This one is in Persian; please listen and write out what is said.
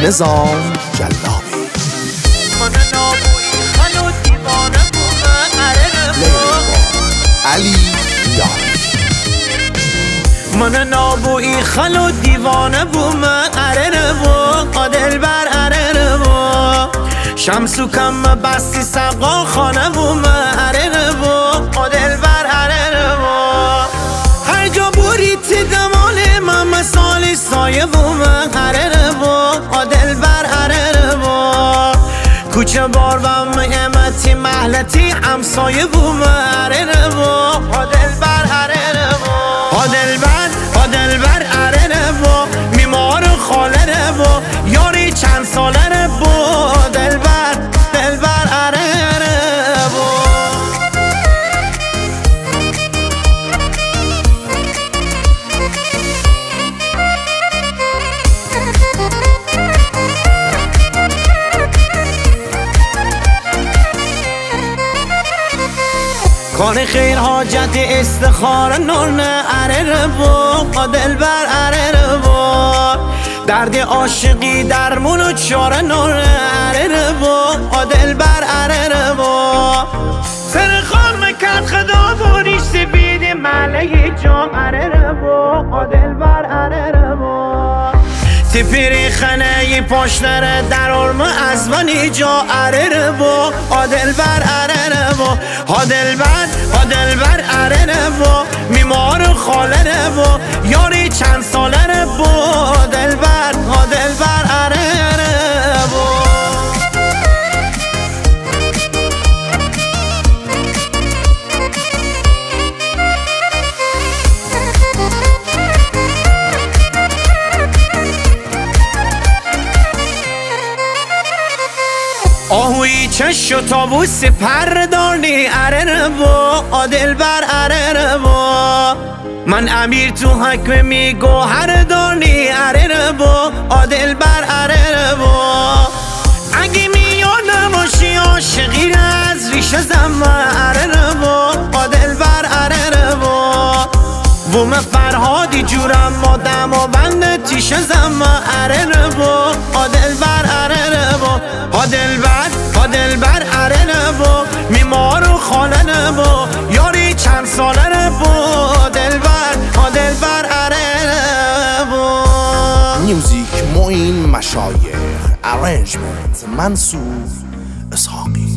نظام جلابی. من نابویی خلو دیوانه بومه علی یاری. من نابویی خلو دیوانه بومه دل بر شمسو کم بستی سقا خانه بومه دل بر هر جا بوری تی دمال من مثالی سایه بومه دل بر کوچه بار و مهمتی محلتی همسایه بومه دل بر دل بر میمار خاله یاری چند ساله دل بر کار خیر حاجت استخاره نونه دل بر درد عاشقی درمون و چاره نونه دل بر سر خانم کت خدا بوریش سفید ملعه جام دل بر تپیری خنه پاشنره در ارم از منی جا دل بر دل بر میمار خاله یاری چند ساله دل بر آهوی چش و تابوس پردانی دل بر من امیر تو حکم میگو هر دانی دل بر اگه میاد نباشی عاشقی از ریشه زمه دل بر بوم فرهادی جورم ما دماوند تیشه زمه دل بر دل بر میمار و خاله یاری چند ساله دل بر میوزیک معین مشایخ ارنجمنت منصور اسحاقی.